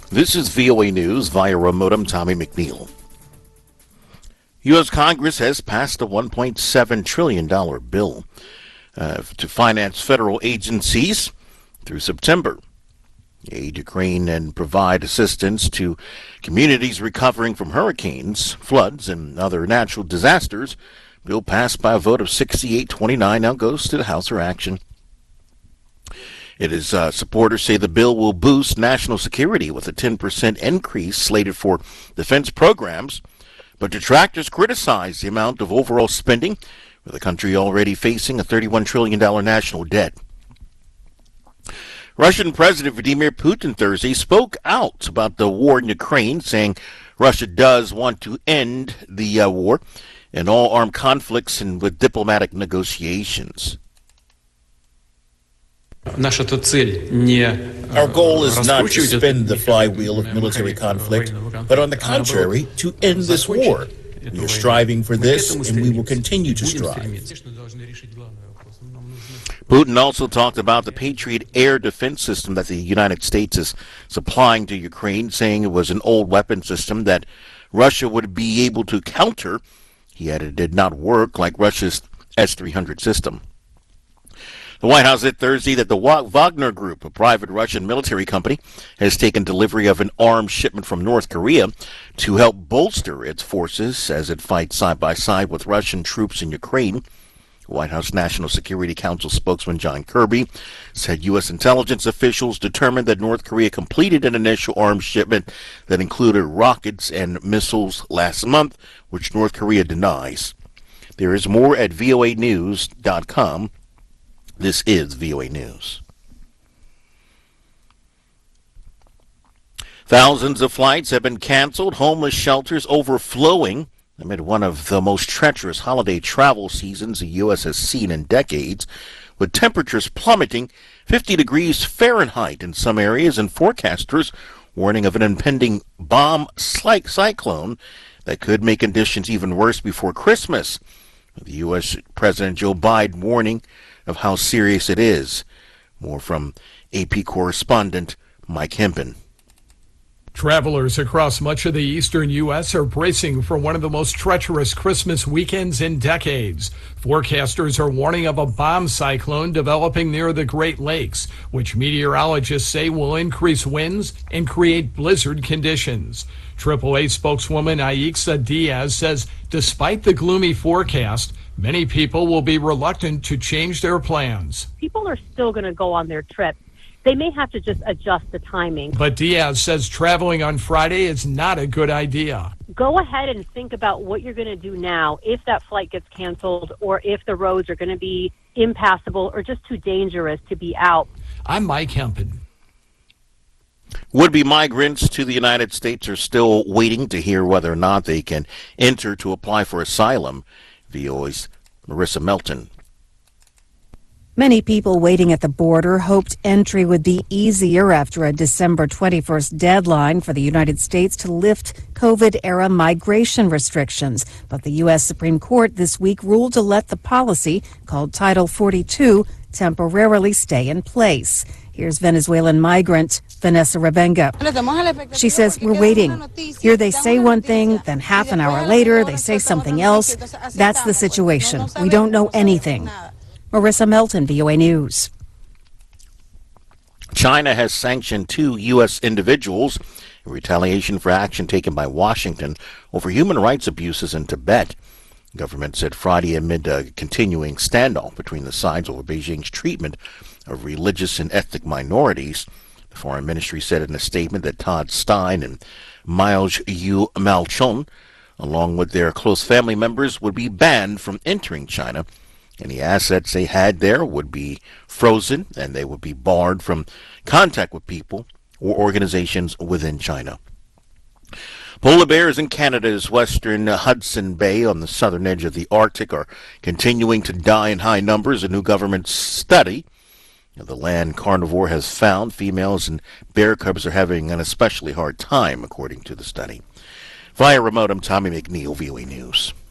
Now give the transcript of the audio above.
This is VOA News via remote. I'm Tommy McNeil. U.S. Congress has passed a $1.7 trillion bill to finance federal agencies through September. Aid Ukraine and provide assistance to communities recovering from hurricanes, floods, and other natural disasters. Bill passed by a vote of 68-29 now goes to the House for action. It is supporters say the bill will boost national security with a 10% increase slated for defense programs, but detractors criticize the amount of overall spending, with the country already facing a $31 trillion national debt. Russian President Vladimir Putin Thursday spoke out about the war in Ukraine, saying Russia does want to end the war and all armed conflicts and with diplomatic negotiations. Our goal is not to spin the flywheel of military conflict, but on the contrary, to end this war. We are striving for this, and we will continue to strive. Putin also talked about the Patriot air defense system that the United States is supplying to Ukraine, saying it was an old weapon system that Russia would be able to counter. He added it did not work like Russia's S-300 system. The White House said Thursday that the Wagner Group, a private Russian military company, has taken delivery of an arms shipment from North Korea to help bolster its forces as it fights side by side with Russian troops in Ukraine. White House National Security Council spokesman John Kirby said U.S. intelligence officials determined that North Korea completed an initial arms shipment that included rockets and missiles last month, which North Korea denies. There is more at voanews.com. This is VOA News. Thousands of flights have been canceled, homeless shelters overflowing amid one of the most treacherous holiday travel seasons the U.S. has seen in decades, with temperatures plummeting 50 degrees Fahrenheit in some areas and forecasters warning of an impending bomb cyclone that could make conditions even worse before Christmas. The U.S. President Joe Biden warning of how serious it is. More from AP correspondent Mike Hempen. Travelers across much of the eastern U.S. are bracing for one of the most treacherous Christmas weekends in decades. Forecasters are warning of a bomb cyclone developing near the Great Lakes, which meteorologists say will increase winds and create blizzard conditions. AAA spokeswoman Aixa Diaz says despite the gloomy forecast, many people will be reluctant to change their plans. People are still going to go on their trip. They may have to just adjust the timing. But Diaz says traveling on Friday is not a good idea. Go ahead and think about what you're going to do now if that flight gets canceled or if the roads are going to be impassable or just too dangerous to be out. I'm Mike Hempen. Would-be migrants to the United States are still waiting to hear whether or not they can enter to apply for asylum. VOA's Marissa Melton. Many people waiting at the border hoped entry would be easier after a December 21st deadline for the United States to lift COVID-era migration restrictions. But the U.S. Supreme Court this week ruled to let the policy, called Title 42, temporarily stay in place. Here's Venezuelan migrant Vanessa Revenga. She says, we're waiting. Here they say one thing, then half an hour later they say something else. That's the situation. We don't know anything. Marissa Melton, VOA News. China has sanctioned 2 U.S. individuals in retaliation for action taken by Washington over human rights abuses in Tibet. The government said Friday amid a continuing standoff between the sides over Beijing's treatment of religious and ethnic minorities. The Foreign Ministry said in a statement that Todd Stein and Miles Yu Malchon, along with their close family members, would be banned from entering China. Any assets they had there would be frozen, and they would be barred from contact with people or organizations within China. Polar bears in Canada's western Hudson Bay on the southern edge of the Arctic are continuing to die in high numbers. A new government study of the land carnivore has found females and bear cubs are having an especially hard time, according to the study. Via remote, I'm Tommy McNeil, VOA News.